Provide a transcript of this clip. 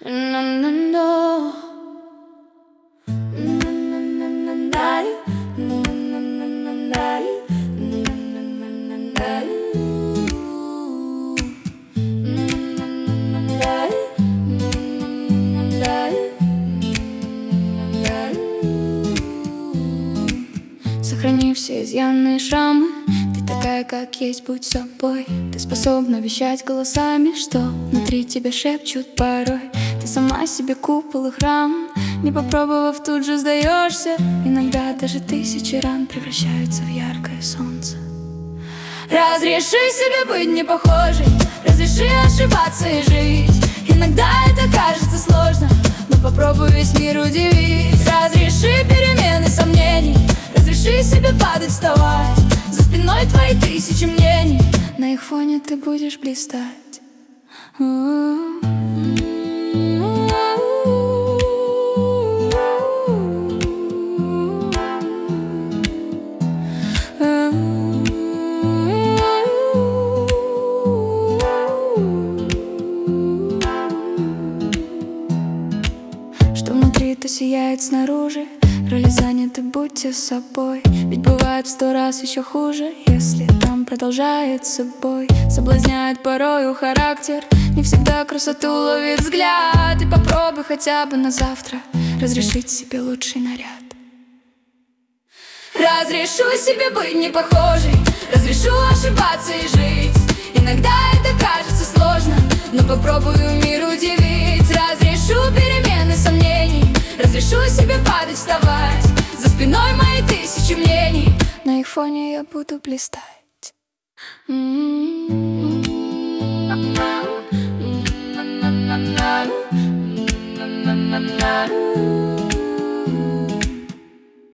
No, no, no. Сохрани все изъяны и шрамы. Ты такая, как есть, будь собой. Ты способна вещать голосами, что внутри тебя шепчут порой. Ты сама себе купол и храм. Не попробовав, тут же сдаешься. Иногда даже тысячи ран превращаются в яркое солнце. Разреши себе быть не похожей, разреши ошибаться и жить. Иногда это кажется сложно, но попробуй весь мир удивить. Разреши перемены сомнений, разреши себе падать, вставать. За спиной твои тысячи мнений, на их фоне ты будешь блистать. Что внутри, то сияет снаружи. Роли заняты, будьте собой. Ведь бывает в 100 раз еще хуже, если там продолжается бой. Соблазняет порою характер, не всегда красоту ловит взгляд. И попробуй хотя бы на завтра разрешить себе лучший наряд. Разрешу себе быть не похожей, разрешу ошибаться и жить. Иногда это кажется сложно, но попробую мир удивить. Разрешу перемены сомнений, разрешу себе падать, вставать. За спиной мои тысячи мнений, на их фоне я буду блистать.